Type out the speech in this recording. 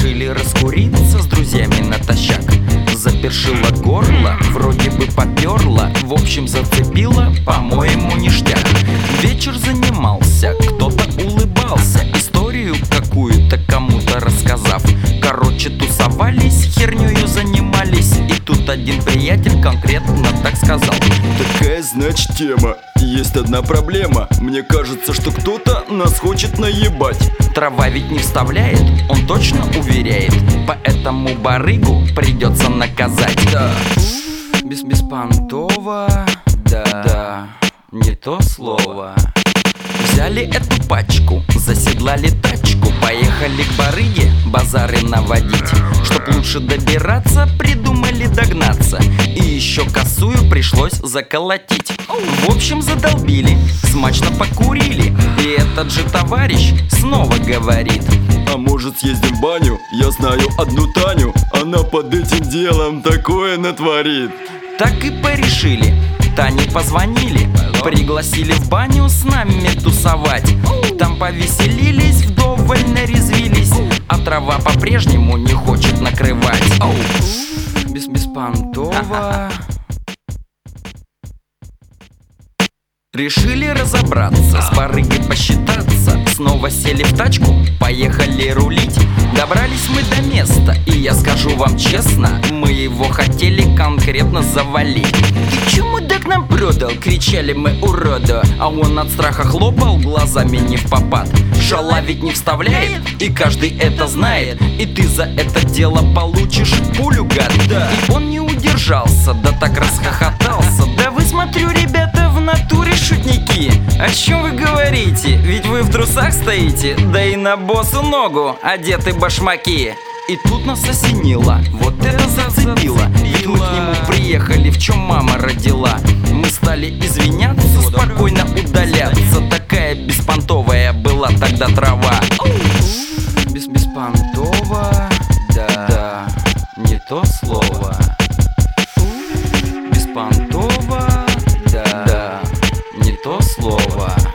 Решили раскуриться с друзьями натощак. Запершило горло, вроде бы поперло, в общем зацепило, по-моему, ништяк. Вечер занимался, кто-то улыбался, историю какую-то кому-то рассказав. Короче, тусовались, хернёю занимались, и тут один приятель конкретно так сказал: такая, значит, тема. Есть одна проблема. Мне кажется, что кто-то нас хочет наебать. Трава ведь не вставляет, он точно уверяет, поэтому барыгу придется наказать. Да, беспонтово, да, не то слово. Взяли эту пачку, заседлали тачку, поехали к барыге базары наводить. Чтоб лучше добираться, придумали догнаться, и еще косую пришлось заколотить. В общем, задолбили, смачно покурили, и этот же товарищ снова говорит: а может, съездим в баню? Я знаю одну Таню, она под этим делом такое натворит. Так и порешили. Тане позвонили, пригласили в баню с нами тусовать. Там повеселились, вдоволь нарезвились, а трава по-прежнему не хочет накрывать. Беспонтово. Решили разобраться, с барыгой посчитаться. Снова сели в тачку, поехали рулить. Добрались мы до места, и я скажу вам честно, мы его хотели конкретно завалить. «Ты чё, мудак, нам продал?» — кричали мы уроду, а он от страха хлопал глазами не впопад. Шала ведь не вставляет, и каждый это знает, и ты за это дело получишь пулю, гад. И он не удержался, да так расхохотался. Да вы, смотрю, ребята, в натуре шутники. О чем вы говорите? Ведь вы в трусах стоите, да и на босу ногу одеты башмаки. И тут нас осенило, вот это зацепило. Ведь мы к нему приехали, в чем мама родила. Мы стали извиняться, спокойно удаляться. Такая беспонтовая была тогда трава. Беспонтово, да, не то слово. Беспонтово, да, не то слово.